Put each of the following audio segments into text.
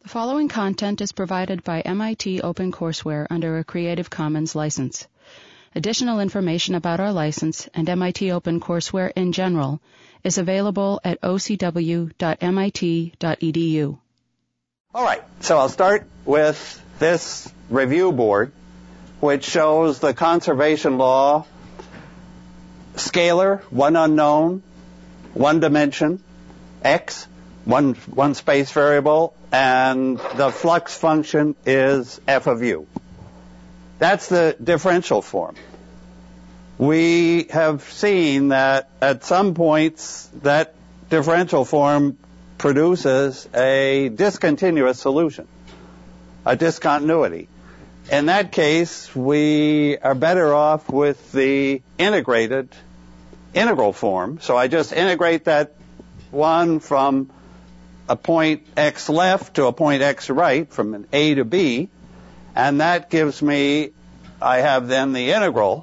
The following content is provided by MIT OpenCourseWare under a Creative Commons license. Additional information about our license and MIT OpenCourseWare in general is available at ocw.mit.edu. All right, so I'll start with this review board, which shows the conservation law, scalar, one unknown, one dimension, x, one space variable, and the flux function is f of u. That's the differential form. We have seen that at some points that differential form produces a discontinuous solution, a discontinuity. In that case, we are better off with the integrated integral form. So I just integrate that one from a point x left to a point x right, from an a to b, and that gives me, I have then the integral.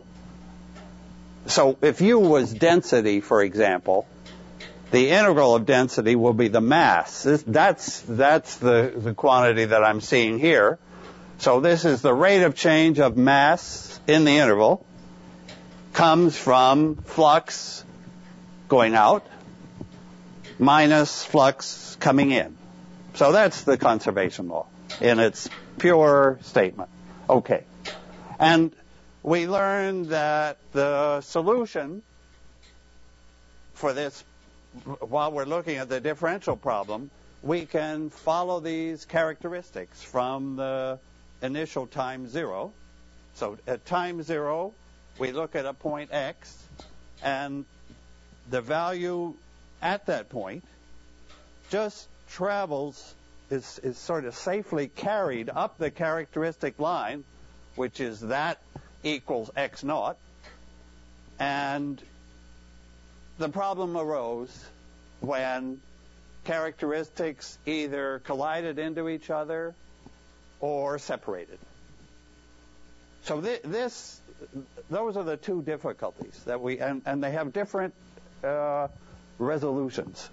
So if u was density, for example, the integral of density will be the mass. That's the quantity that I'm seeing here. So this is the rate of change of mass in the interval, comes from flux going out minus flux coming in. So that's the conservation law in its pure statement. Okay. And we learned that the solution for this, while we're looking at the differential problem, we can follow these characteristics from the initial time 0. So at time 0, we look at a point x, and the value at that point just travels, is sort of safely carried up the characteristic line, which is that equals x naught. And the problem arose when characteristics either collided into each other or separated. So those are the two difficulties that and they have different resolutions.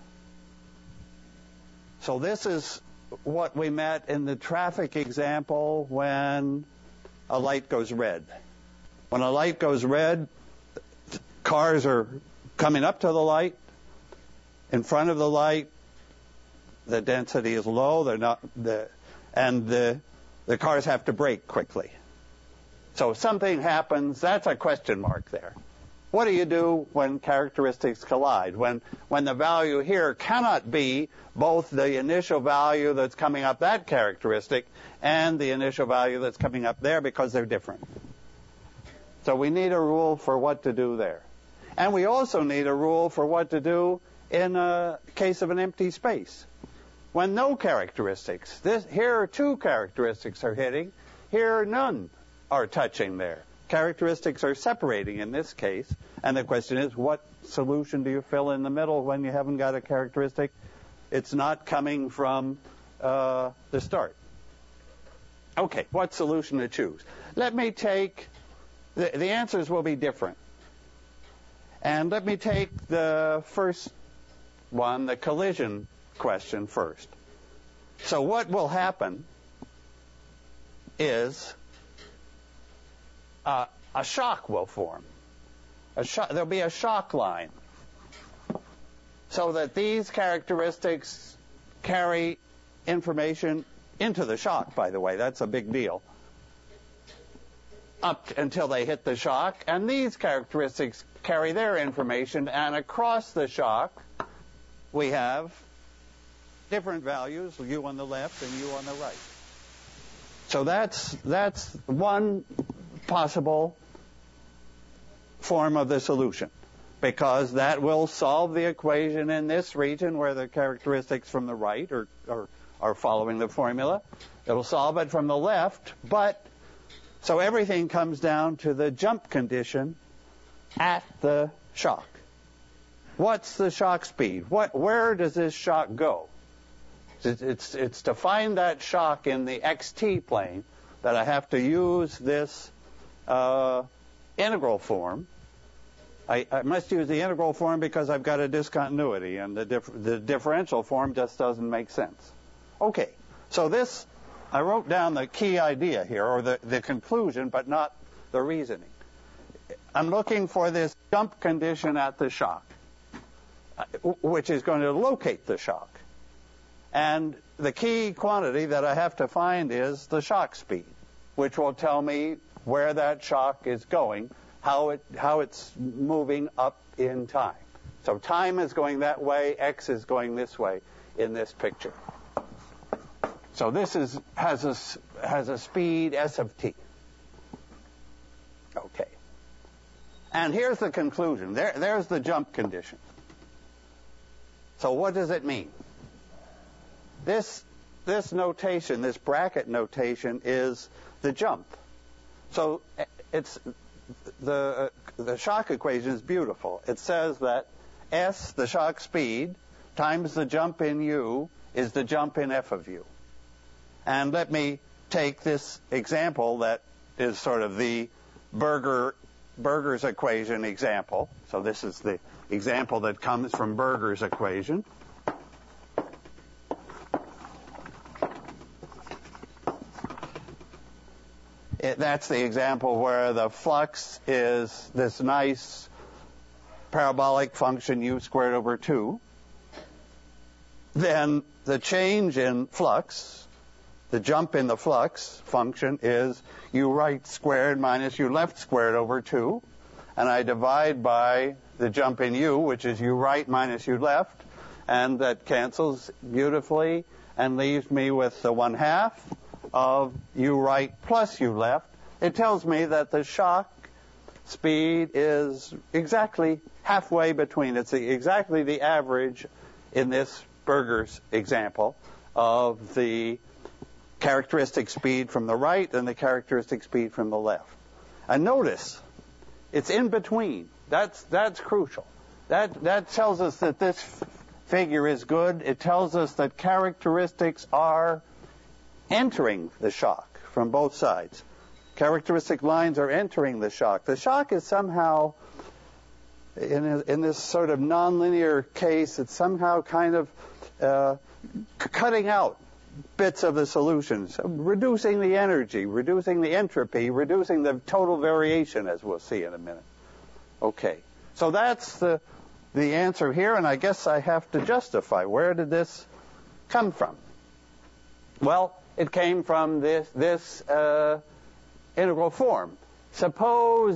So this is what we met in the traffic example when a light goes red. When a light goes red, cars are coming up to the light. In front of the light, the density is low. The cars have to brake quickly. So if something happens, that's a question mark there. What do you do when characteristics collide? When the value here cannot be both the initial value that's coming up that characteristic and the initial value that's coming up there, because they're different. So we need a rule for what to do there. And we also need a rule for what to do in a case of an empty space. When no characteristics, here 2 characteristics are hitting, here none are touching there. Characteristics are separating in this case, and the question is, what solution do you fill in the middle when you haven't got a characteristic? It's not coming from the start. Okay, what solution to choose? Let me take, the answers will be different. And let me take the first one, the collision question, first. So what will happen is a shock will form. There'll be a shock line, so that these characteristics carry information into the shock, by the way. That's a big deal. Up until they hit the shock, and these characteristics carry their information, and across the shock we have different values, u on the left and u on the right. So that's one possible form of the solution, because that will solve the equation in this region where the characteristics from the right are following the formula. It'll solve it from the left, but so everything comes down to the jump condition at the shock. What's the shock speed? Where does this shock go? It's to find that shock in the xt plane that I have to use this integral form. I must use the integral form because I've got a discontinuity, and the differential form just doesn't make sense. Okay, So this, I wrote down the key idea here, or the conclusion, but not the reasoning. I'm looking for this jump condition at the shock, which is going to locate the shock. And the key quantity that I have to find is the shock speed, which will tell me where that shock is going, how it's moving up in time. So time is going that way, x is going this way in this picture. So this has a speed s of t. Okay. And here's the conclusion. There's the jump condition. So what does it mean? This notation, this bracket notation, is the jump. So it's the shock equation is beautiful. It says that s, the shock speed, times the jump in u is the jump in f of u. And let me take this example that is sort of the Berger's equation example. So this is the example that comes from Berger's equation. That's the example where the flux is this nice parabolic function u squared over 2. Then the change in flux, the jump in the flux function, is u right squared minus u left squared over 2. And I divide by the jump in u, which is u right minus u left. And that cancels beautifully and leaves me with the 1/2 of u right plus u left. It tells me that the shock speed is exactly halfway between. It's exactly the average in this Berger's example of the characteristic speed from the right and the characteristic speed from the left. And notice, it's in between. That's crucial. That tells us that this figure is good. It tells us that characteristics are entering the shock from both sides. Characteristic lines are entering the shock. The shock is somehow, in this sort of nonlinear case, it's somehow kind of cutting out bits of the solutions, reducing the energy, reducing the entropy, reducing the total variation, as we'll see in a minute. Okay, so that's the answer here, and I guess I have to justify. Where did this come from? Well, it came from this integral form. Suppose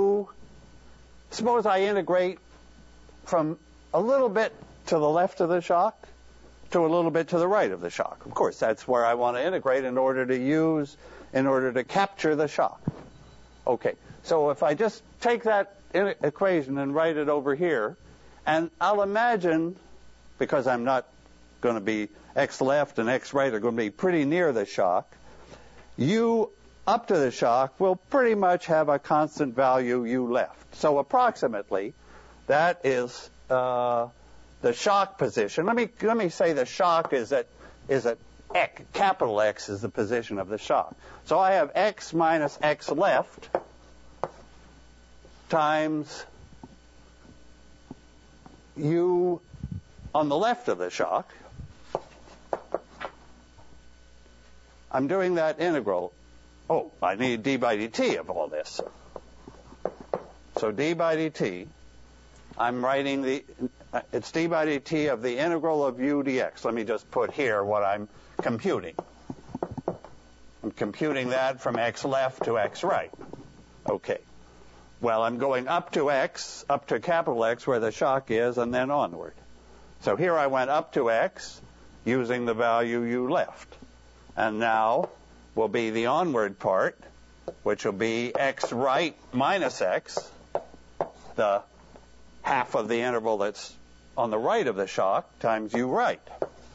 I integrate from a little bit to the left of the shock to a little bit to the right of the shock. Of course, that's where I want to integrate in order to capture the shock. Okay, so if I just take that equation and write it over here, and I'll imagine, because I'm not going to be x left and x right are going to be pretty near the shock, u up to the shock will pretty much have a constant value u left. So approximately, that is the shock position. Let me say the shock is at x, capital X is the position of the shock. So I have x minus x left times u on the left of the shock. I'm doing that integral. Oh, I need d by dt of all this. So d by dt, I'm writing it's d by dt of the integral of u dx. Let me just put here what I'm computing. I'm computing that from x left to x right. Okay. Well, I'm going up to x, up to capital X where the shock is, and then onward. So here I went up to x using the value u left. And now will be the onward part, which will be x right minus x, the half of the interval that's on the right of the shock, times u right.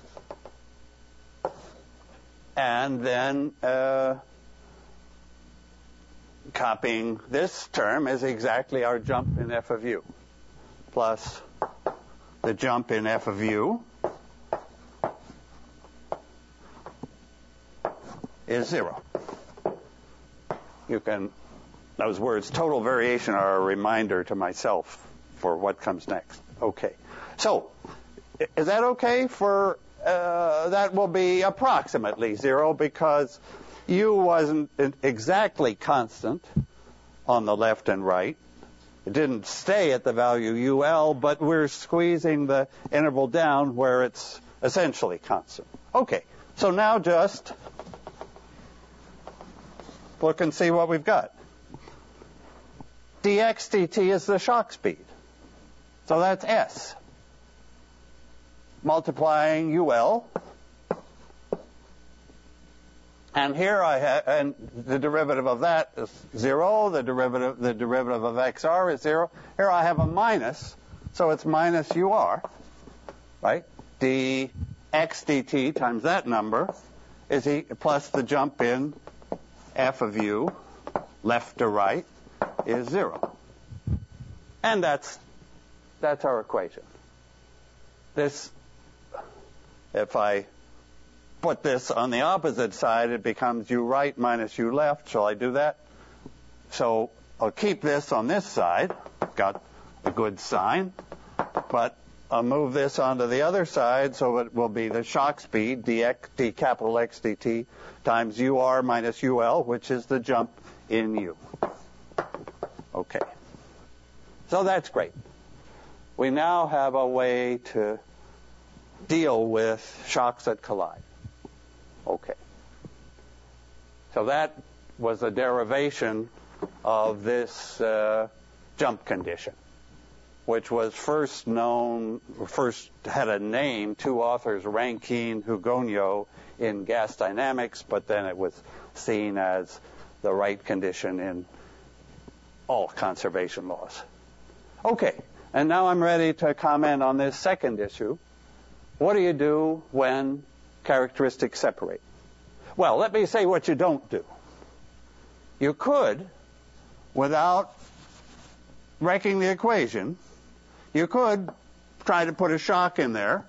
And then copying this term is exactly our jump in f of u, plus the jump in f of u is 0. Those words, total variation, are a reminder to myself for what comes next. Okay. So, is that okay for that will be approximately 0 because u wasn't exactly constant on the left and right. It didn't stay at the value ul, but we're squeezing the interval down where it's essentially constant. Okay, so now just look and see what we've got. dx dt is the shock speed. So that's s. Multiplying ul. And here I have, and the derivative of that is 0. The derivative of xr is 0. Here I have a minus, so it's minus ur, right? dx dt times that number is plus the jump in f of u, left to right, is 0. And that's our equation. This, if I put this on the opposite side, it becomes u right minus u left. Shall I do that? So I'll keep this on this side. Got a good sign. But I'll move this onto the other side, so it will be the shock speed, d capital X dt, times ur minus ul, which is the jump in u. Okay. So that's great. We now have a way to deal with shocks that collide. Okay. So that was a derivation of this jump condition, which was first had a name, two authors, Rankine, Hugoniot, in gas dynamics, but then it was seen as the right condition in all conservation laws. Okay, and now I'm ready to comment on this second issue. What do you do when characteristics separate? Well, let me say what you don't do. You could, without wrecking the equation, you could try to put a shock in there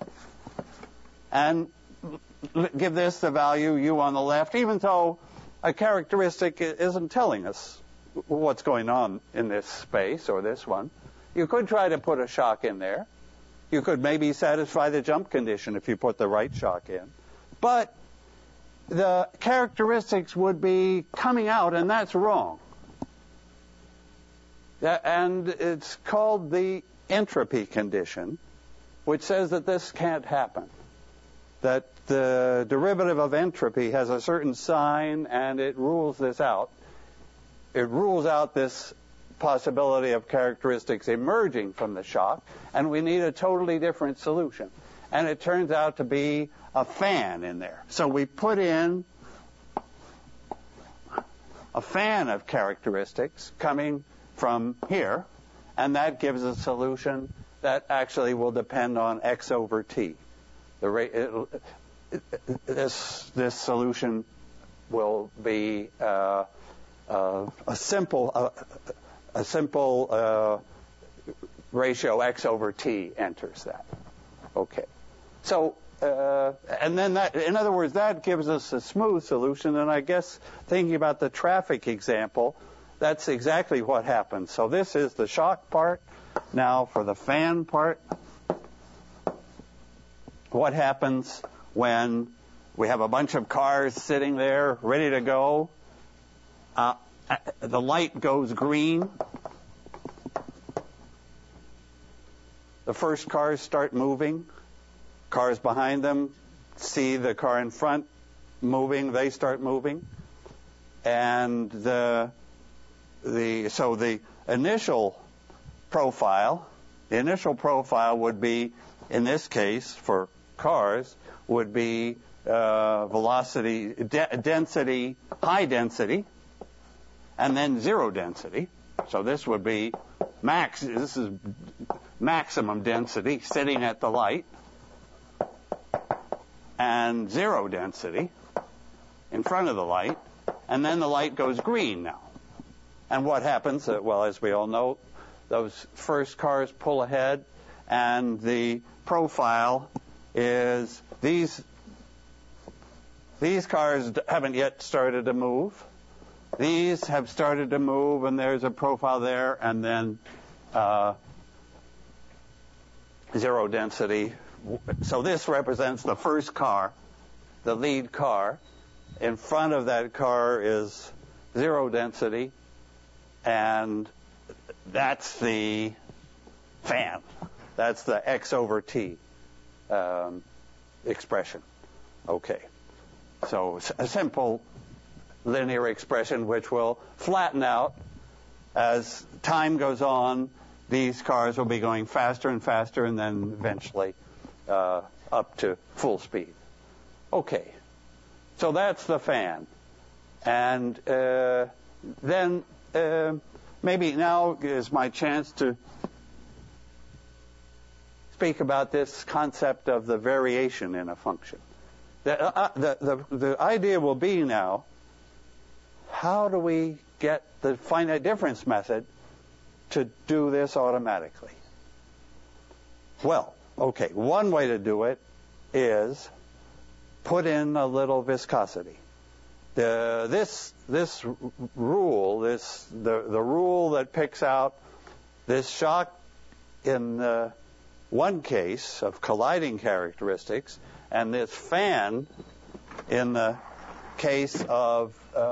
and give this the value u on the left, even though a characteristic isn't telling us what's going on in this space or this one. You could try to put a shock in there. You could maybe satisfy the jump condition if you put the right shock in. But the characteristics would be coming out, and that's wrong. And it's called the entropy condition, which says that this can't happen. That the derivative of entropy has a certain sign, and it rules this out. It rules out this possibility of characteristics emerging from the shock, and we need a totally different solution. And it turns out to be a fan in there. So we put in a fan of characteristics coming from here, and that gives a solution that actually will depend on x over t. This solution will be a simple ratio x over t enters that. Okay. So, and then that, in other words, that gives us a smooth solution. And I guess thinking about the traffic example, that's exactly what happens. So this is the shock part. Now for the fan part, what happens when we have a bunch of cars sitting there ready to go? The light goes green. The first cars start moving. Cars behind them see the car in front moving. They start moving. And so the initial profile would be, in this case, for cars, would be velocity, density, high density, and then zero density. So this would be this is maximum density sitting at the light, and zero density in front of the light, and then the light goes green now. And what happens? Well, as we all know, those first cars pull ahead, and the profile is these cars haven't yet started to move. These have started to move, and there's a profile there, and then zero density so this represents the first car, the lead car. In front of that car is zero density, and that's the fan. That's the x over t expression. Okay. So a simple linear expression which will flatten out as time goes on. These cars will be going faster and faster, and then eventually up to full speed. Okay. So that's the fan. And then maybe now is my chance to speak about this concept of the variation in a function. The idea will be now, how do we get the finite difference method to do this automatically? Well, okay, one way to do it is put in a little viscosity. This rule, the rule that picks out this shock in one case of colliding characteristics, and this fan in the case of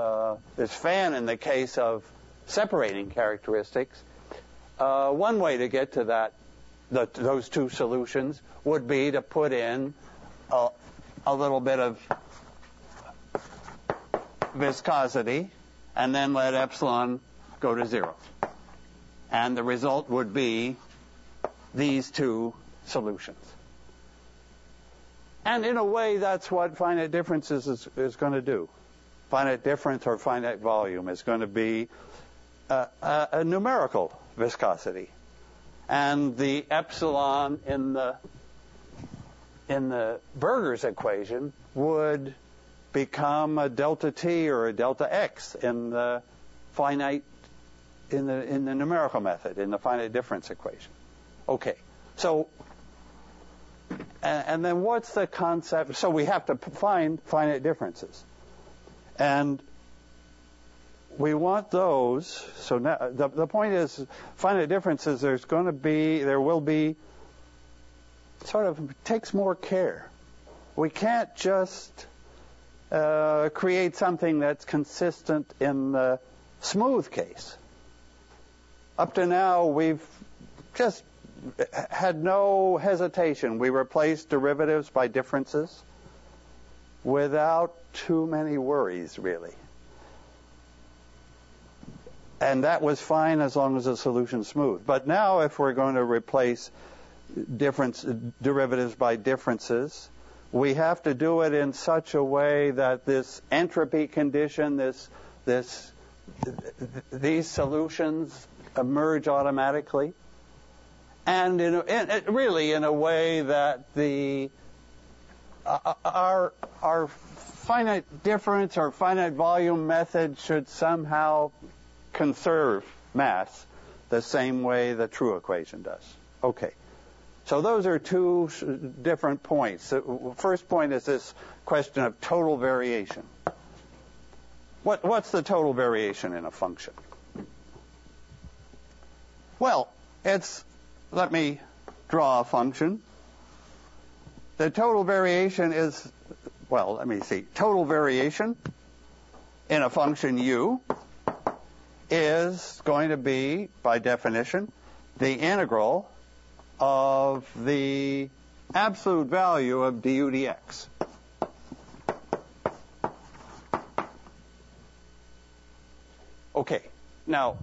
separating characteristics. One way to get to those two solutions would be to put in a little bit of viscosity and then let epsilon go to 0. And the result would be these two solutions. And in a way, that's what finite differences is going to do. Finite difference or finite volume is going to be a numerical viscosity. And the epsilon in the Burger's equation would become a delta t or a delta x in the numerical method, in the finite difference equation. Okay, so and then what's the concept? So we have to find finite differences, and we want those. So now the point is, finite differences. There will be sort of takes more care. We can't just create something that's consistent in the smooth case. Up to now, we've just had no hesitation. We replaced derivatives by differences without too many worries, really. And that was fine as long as the solution's smooth. But now if we're going to replace derivatives by differences, we have to do it in such a way that this entropy condition, these solutions emerge automatically, and really in a way that our finite difference or finite volume method should somehow conserve mass the same way the true equation does. Okay. So those are two different points. The first point is this question of total variation. What's the total variation in a function? Well, let me draw a function. The total variation is, total variation in a function u is going to be, by definition, the integral of the absolute value of du dx. Okay, now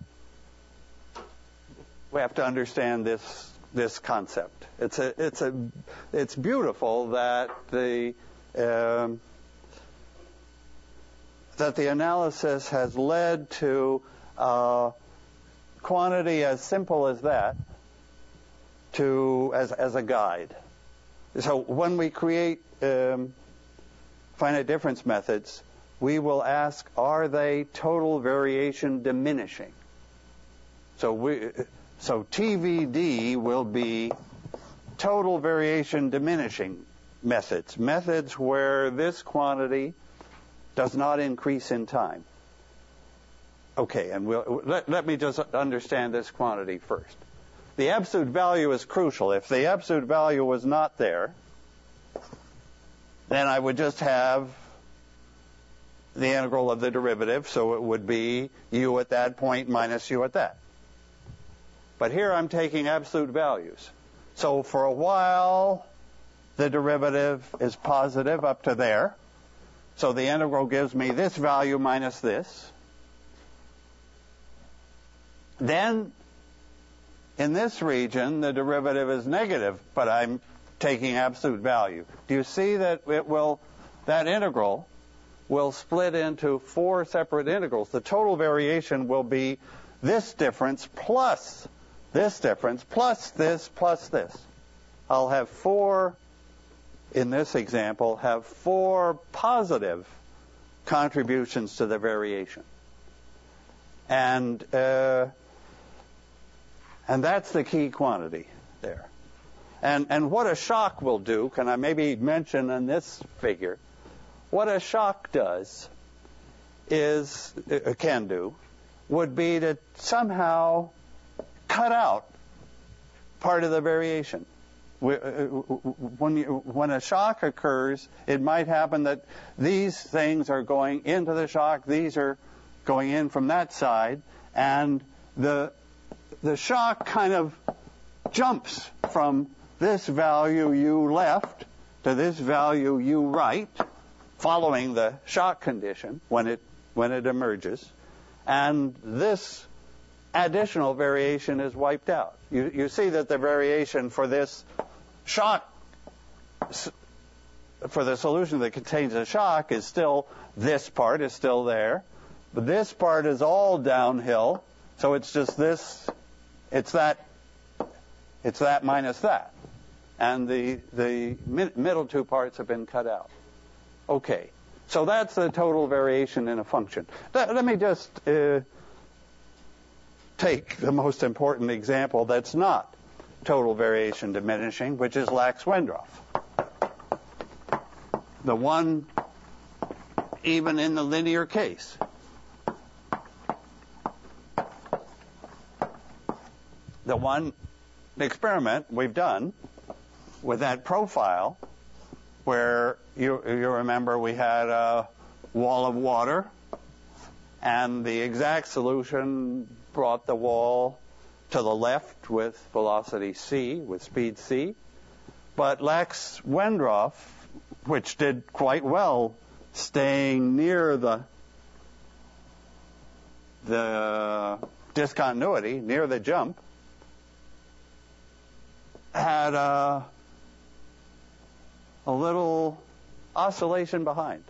we have to understand this concept. It's beautiful that the analysis has led to a quantity as simple as that as a guide. So when we create finite difference methods, we will ask, are they total variation diminishing? So TVD will be total variation diminishing methods where this quantity does not increase in time. Okay, and let me just understand this quantity first. the absolute value is crucial. If the absolute value was not there, then I would just have the integral of the derivative, so it would be u at that point minus u at that. But here I'm taking absolute values. So for a while, the derivative is positive up to there. So the integral gives me this value minus this. Then, in this region, the derivative is negative, but I'm taking absolute value. Do you see that that integral will split into 4 separate integrals? The total variation will be this difference plus this difference plus this plus this. I'll have 4, in this example, have 4 positive contributions to the variation. And that's the key quantity there. And what a shock will do, can I maybe mention in this figure, what a shock does would be to somehow cut out part of the variation. When a shock occurs, it might happen that these things are going into the shock, these are going in from that side, and the shock kind of jumps from this value u left to this value u right, following the shock condition when it emerges, and this additional variation is wiped out. You see that the variation for this shock, for the solution that contains a shock, is still, this part is still there, but this part is all downhill, so it's just this, it's that minus that. And the middle 2 parts have been cut out. Okay, so that's the total variation in a function. Let me just take the most important example that's not total variation diminishing, which is Lax-Wendroff. The one even in the linear case. The one experiment we've done with that profile where you remember we had a wall of water and the exact solution brought the wall to the left with velocity c, with speed c. But Lax-Wendroff, which did quite well staying near the discontinuity, near the jump, had a little oscillation behind.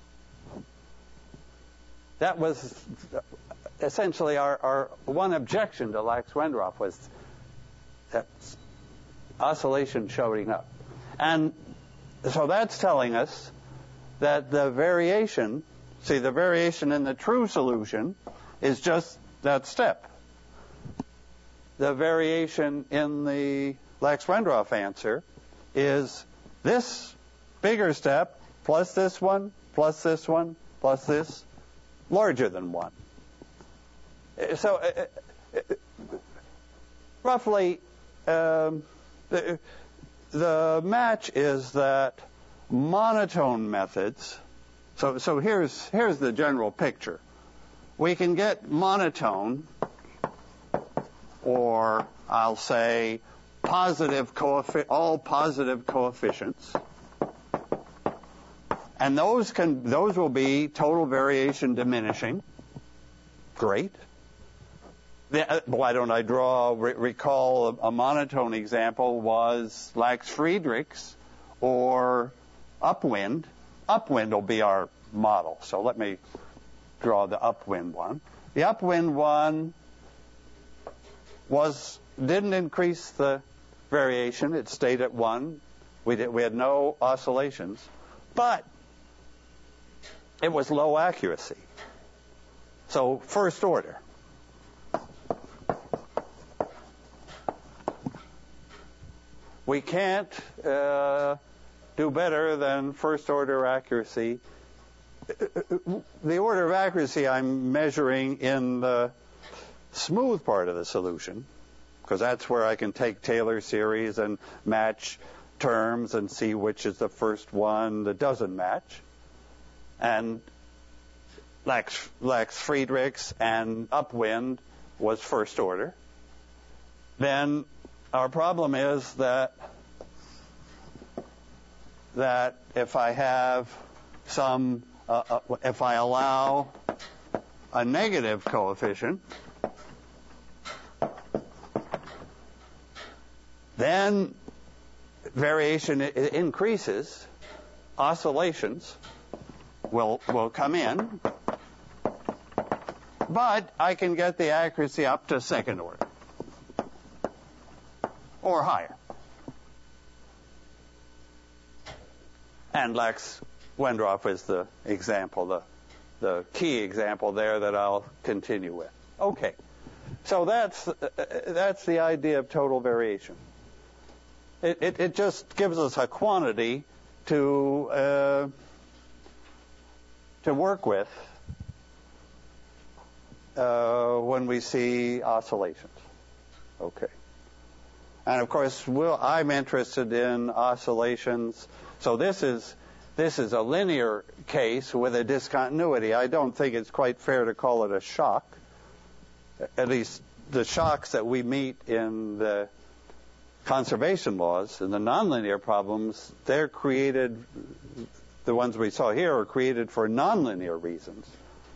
That was essentially our one objection to Lax-Wendroff, was that oscillation showing up. And so that's telling us that the variation in the true solution is just that step. The variation in the Lax-Wendroff answer is this bigger step plus this one plus this one plus this larger than 1. So roughly the match is that monotone methods. So here's the general picture. We can get monotone, or I'll say all positive coefficients, and those will be total variation diminishing. Great. Why don't I recall a monotone example was Lax-Friedrichs or upwind. Upwind will be our model. So let me draw the upwind one. The upwind one didn't increase the variation. It stayed at 1. We had no oscillations, but it was low accuracy. So first order. We can't do better than first order accuracy. The order of accuracy I'm measuring in the smooth part of the solution. because that's where I can take Taylor series and match terms and see which is the first one that doesn't match. And Lex Friedrichs and upwind was first order. Then our problem is that if I have if I allow a negative coefficient, then variation increases, oscillations will come in, but I can get the accuracy up to second order or higher. And Lex Wendroff is the example, the key example there that I'll continue with. Okay, so that's the idea of total variation. It just gives us a quantity to work with when we see oscillations. Okay. And of course, I'm interested in oscillations. So this is a linear case with a discontinuity. I don't think it's quite fair to call it a shock. At least the shocks that we meet in the conservation laws and the nonlinear problems, they're created, the ones we saw here are created for nonlinear reasons.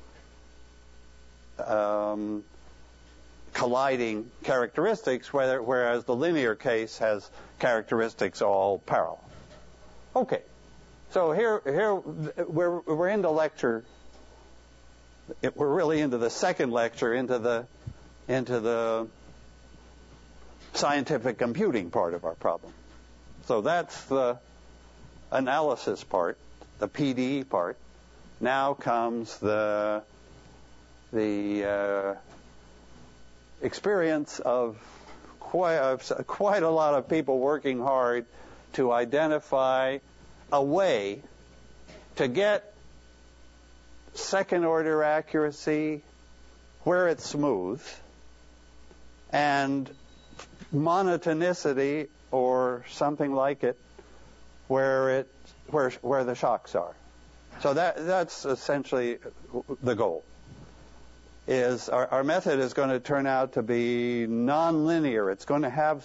Colliding characteristics, whereas the linear case has characteristics all parallel. Okay, so here we're into lecture. We're really into the second lecture, into the scientific computing part of our problem. So that's the analysis part, the PDE part. Now comes the experience of quite a lot of people working hard to identify a way to get second order accuracy where it's smooth and monotonicity or something like it where the shocks are. So that's essentially the goal. Is our method is going to turn out to be nonlinear. It's going to have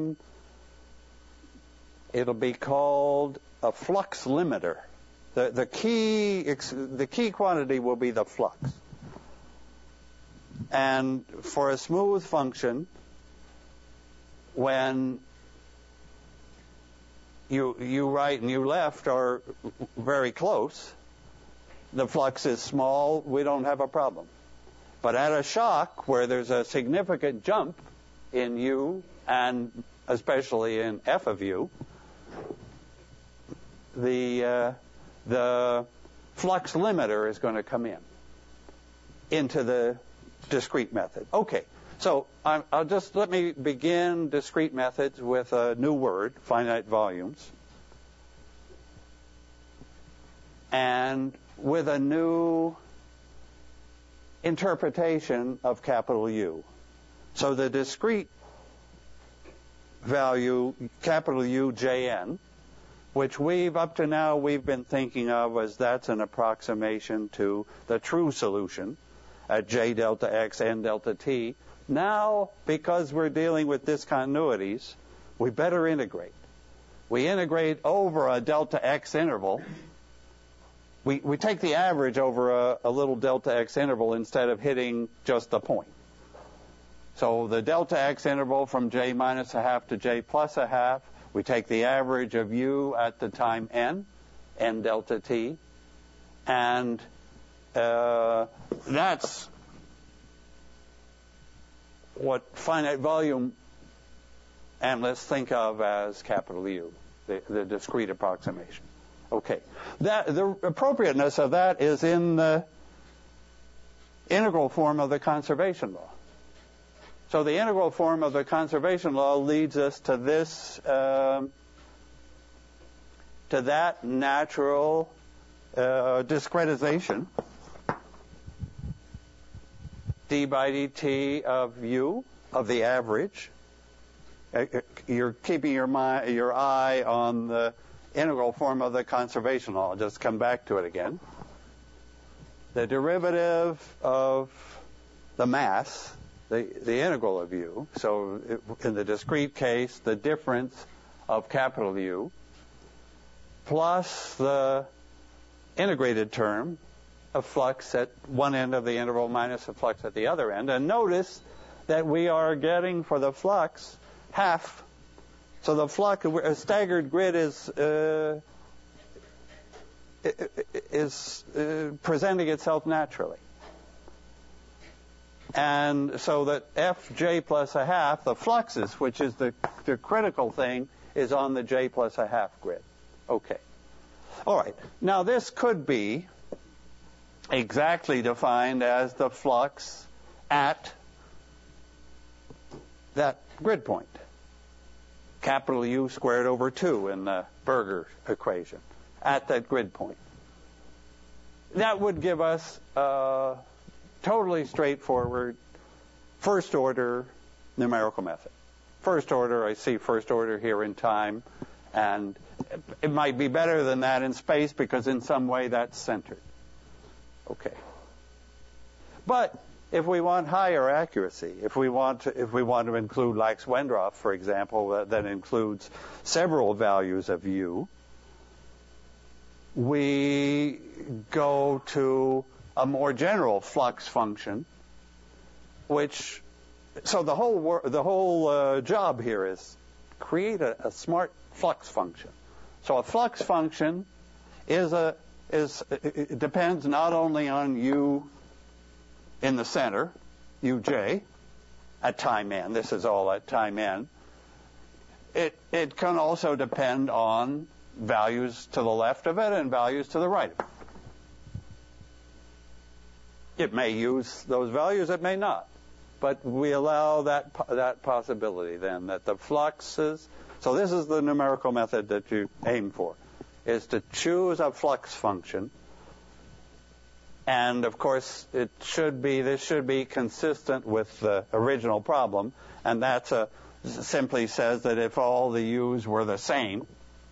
it'll be called a flux limiter. The key quantity will be the flux. And for a smooth function, when you right and you left are very close, the flux is small, we don't have a problem. But at a shock where there's a significant jump in U and especially in F of U, the flux limiter is going to come into the discrete method. Okay, so let me begin discrete methods with a new word, finite volumes, and with a new interpretation of capital U. So the discrete value, capital U Jn, which up to now we've been thinking of as that's an approximation to the true solution at J delta X, N delta T. Now, because we're dealing with discontinuities, we better integrate. We integrate over a delta X interval. We take the average over a little delta X interval instead of hitting just the point. So the delta X interval from J minus a half to J plus a half, we take the average of U at the time N delta T, and that's what finite volume analysts think of as capital U, the discrete approximation. Okay. The appropriateness of that is in the integral form of the conservation law. So the integral form of the conservation law leads us to this, to that natural discretization, d by dt of U, of the average, you're keeping your eye on the integral form of the conservation law. I'll just come back to it again. The derivative of the mass, the integral of u, so in the discrete case, the difference of capital U, plus the integrated term of flux at one end of the interval minus the flux at the other end. And notice that we are getting for the flux half. So the flux, a staggered grid is presenting itself naturally. And so that fj plus a half, the fluxes, which is the critical thing, is on the j plus a half grid. Okay. All right. Now this could be exactly defined as the flux at that grid point. Capital U squared over 2 in the Berger equation at that grid point. That would give us a totally straightforward first order numerical method. First order, I see first order here in time, and it might be better than that in space because in some way that's centered. Okay. But if we want higher accuracy, if we want to include Lax-Wendroff, for example, that includes several values of U, we go to a more general flux function, which, so the whole job here is create a smart flux function. So a flux function it depends not only on U in the center, Uj, at time n. This is all at time n. It can also depend on values to the left of it and values to the right of it. It may use those values, it may not. But we allow that possibility then, that the fluxes, so this is the numerical method that you aim for, is to choose a flux function. And of course, this should be consistent with the original problem, and that simply says that if all the U's were the same,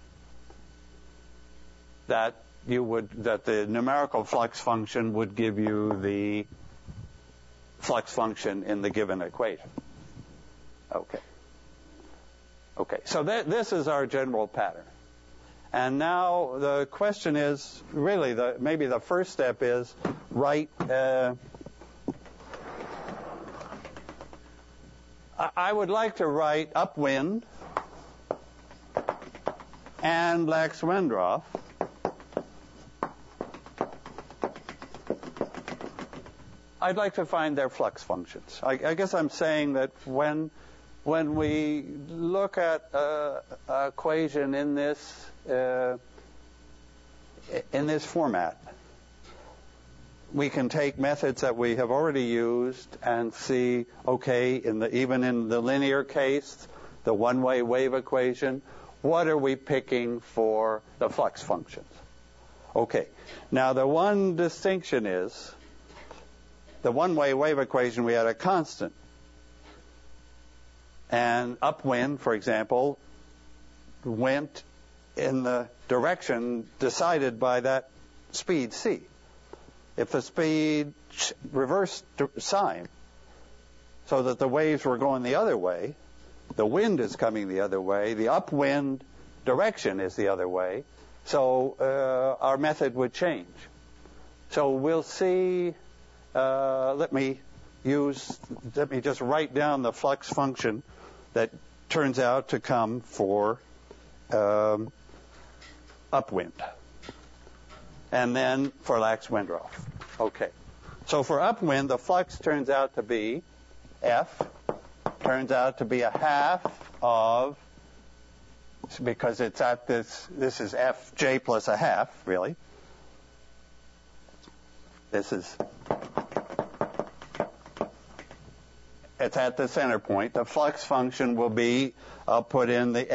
that the numerical flux function would give you the flux function in the given equation. Okay. So this is our general pattern. And now the question is, really, maybe the first step is write. I would like to write upwind and Lax-Wendroff I'd like to find their flux functions. I guess I'm saying that when we look at an equation in this format, we can take methods that we have already used and see, okay, even in the linear case, the one-way wave equation, what are we picking for the flux functions? Okay. Now, the one distinction is, the one-way wave equation, we had a constant. And upwind, for example, went in the direction decided by that speed c. If the speed reversed sign, so that the waves were going the other way, the wind is coming the other way, the upwind direction is the other way, so our method would change. So we'll see, let me just write down the flux function that turns out to come for upwind. And then for Lax-Wendroff. Okay. So for upwind, the flux turns out to be F, turns out to be a half of, because it's at this is Fj plus a half, really. It's at the center point. The flux function will be, I'll put in the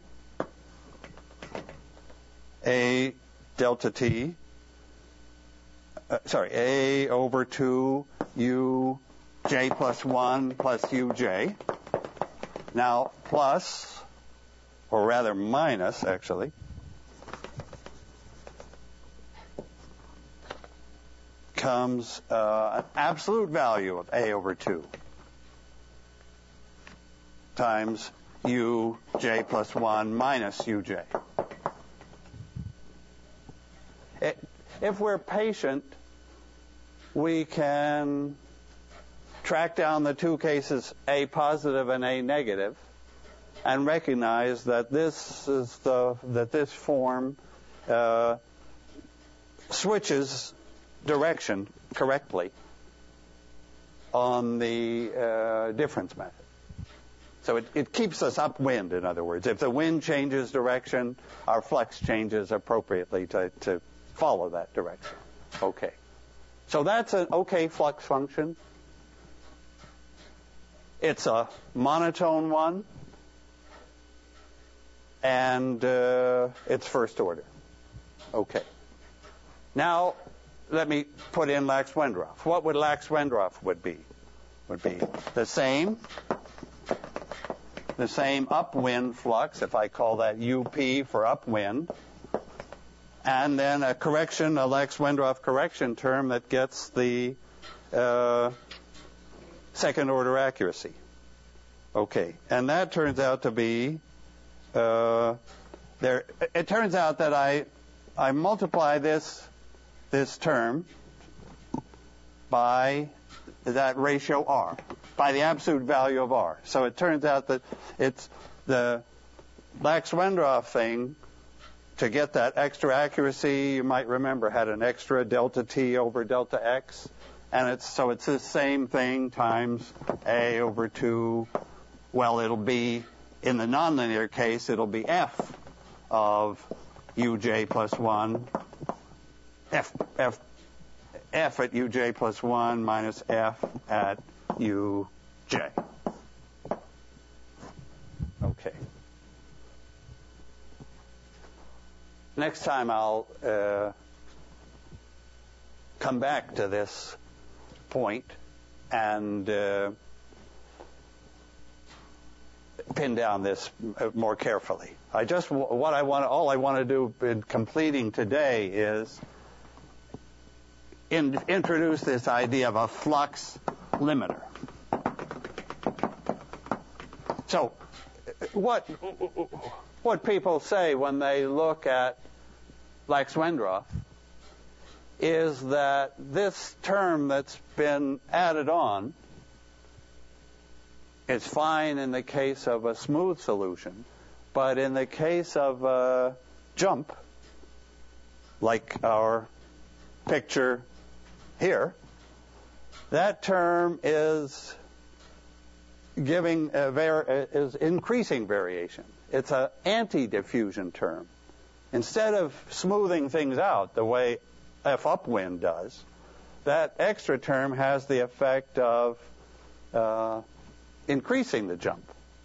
A delta T, A over 2 U J plus 1 plus Uj. Now, plus, or rather minus, actually, comes an absolute value of A over 2 times uj plus 1 minus uj. If we're patient, we can track down the two cases A positive and A negative and recognize that this form switches direction correctly on the difference method. So it keeps us upwind, in other words. If the wind changes direction, our flux changes appropriately to follow that direction. Okay. So that's an okay flux function. It's a monotone one, and it's first order. Okay. Now, let me put in Lax-Wendroff. What would Lax-Wendroff would be? Would be the same upwind flux, if I call that UP for upwind, and then a Lax-Wendroff correction term that gets the second order accuracy. Okay, and that turns out to be it turns out that I multiply this term by that ratio R, by the absolute value of R. So it turns out that it's the Lax-Wendroff thing, to get that extra accuracy, you might remember, had an extra delta T over delta X. And it's the same thing times A over 2. Well, it'll be, in the nonlinear case, it'll be F of uj plus 1. F at uj plus 1 minus F at uj. Okay. Next time I'll come back to this point and pin down this more carefully. All I want to do in completing today is introduce this idea of a flux limiter. So, what people say when they look at Lax-Wendroff is that this term that's been added on is fine in the case of a smooth solution, but in the case of a jump, like our picture here, that term is is increasing variation. It's an anti-diffusion term. Instead of smoothing things out the way F upwind does, that extra term has the effect of increasing the jump.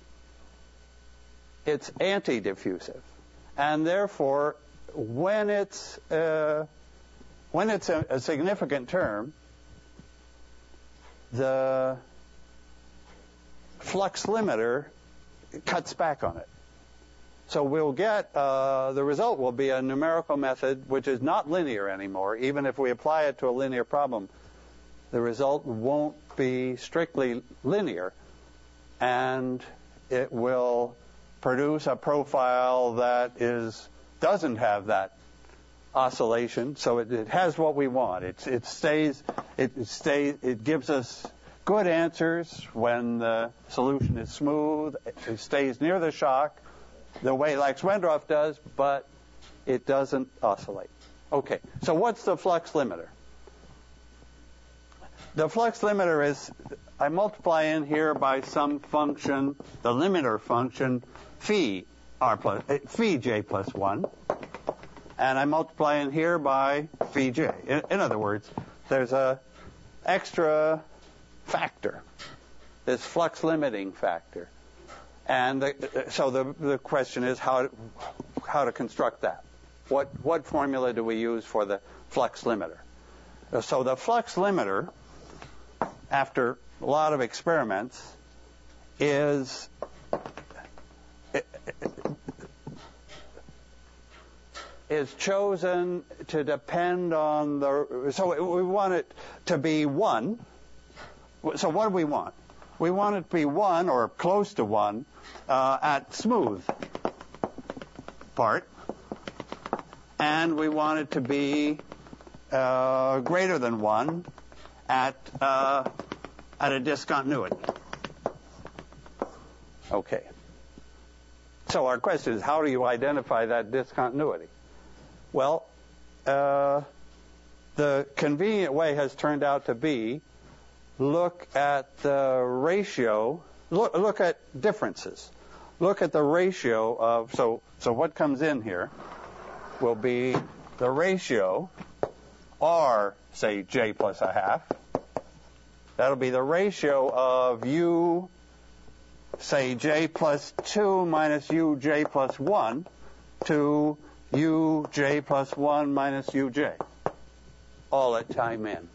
It's anti-diffusive, and therefore, when it's a significant term, the flux limiter cuts back on it. So we'll get, the result will be a numerical method which is not linear anymore. Even if we apply it to a linear problem, the result won't be strictly linear, and it will produce a profile that doesn't have that oscillation. So it has what we want. It gives us good answers when the solution is smooth. It stays near the shock the way Lax-Wendroff does, but it doesn't oscillate. Okay, so what's the flux limiter? The flux limiter is, I multiply in here by some function, the limiter function, phi j plus 1, and I multiply in here by phi j. In other words, there's a extra factor, this flux limiting factor. And so the question is how to construct that. What formula do we use for the flux limiter? So the flux limiter, after a lot of experiments, is is chosen to depend on so we want it to be 1. So what do we want? We want it to be 1 or close to 1 at smooth part, and we want it to be greater than 1 at a discontinuity. Okay. So our question is, how do you identify that discontinuity? Well, the convenient way has turned out to be look at the ratio, look at differences. Look at the ratio of, so what comes in here will be the ratio R, say, j plus a half. That'll be the ratio of U, say, j plus 2 minus U, j plus 1 to U, j plus 1 minus UJ, all at time n.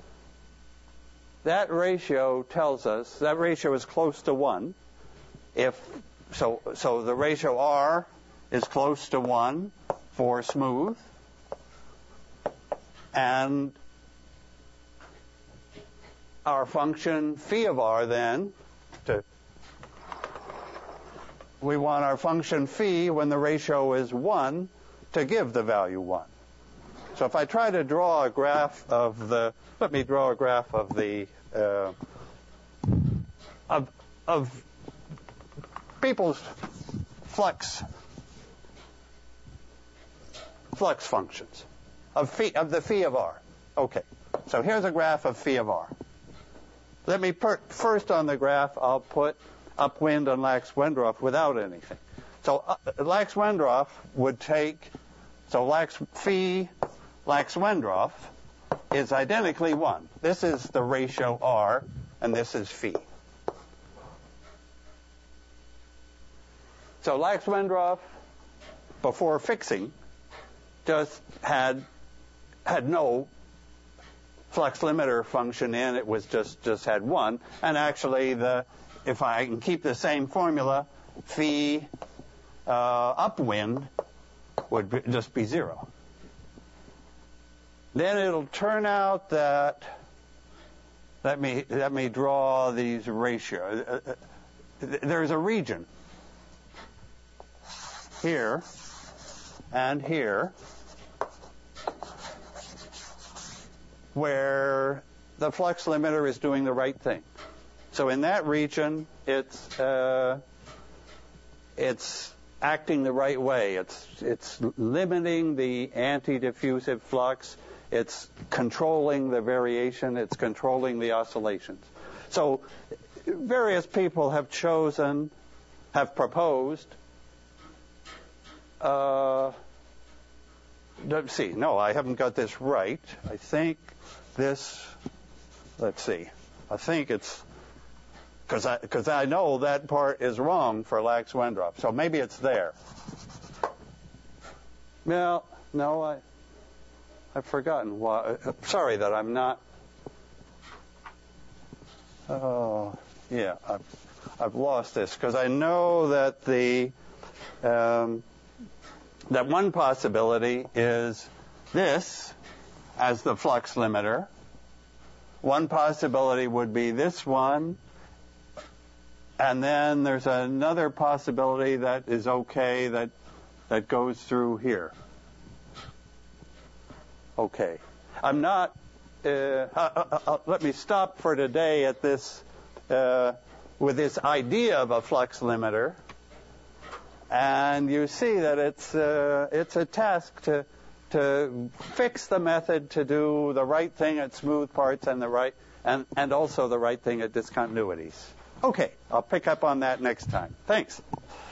That ratio tells us, that ratio is close to 1. So the ratio R is close to 1 for smooth, and our function phi of R then, we want our function phi when the ratio is 1 to give the value 1. So if I try to draw a graph of let me draw a graph of the of people's flux functions of the phi of R. Okay, so here's a graph of phi of R. Let me first on the graph I'll put upwind and Lax-Wendorf without anything. So Lax-Wendorf would take, so phi Lax-Wendorf is identically 1. This is the ratio R, and this is phi. So Lax-Wendorf, before fixing, just had no flux limiter function in. It was just had 1. And actually, if I can keep the same formula, phi upwind would just be 0. Then it'll turn out that, let me draw these ratios. There's a region here and here where the flux limiter is doing the right thing. So in that region, it's acting the right way. It's limiting the anti-diffusive flux. It's controlling the variation. It's controlling the oscillations. So various people have proposed. Let's see. No, I haven't got this right. I think this. Let's see. I think it's because I know that part is wrong for Lax-Wendorf. So maybe it's there. Well, no, I've forgotten why. Sorry that I'm not. Oh, yeah, I've lost this because I know that that one possibility is this as the flux limiter. One possibility would be this one, and then there's another possibility that is okay that goes through here. Okay. I'm not, let me stop for today at this, with this idea of a flux limiter. And you see that it's a task to fix the method to do the right thing at smooth parts and and also the right thing at discontinuities. Okay, I'll pick up on that next time. Thanks.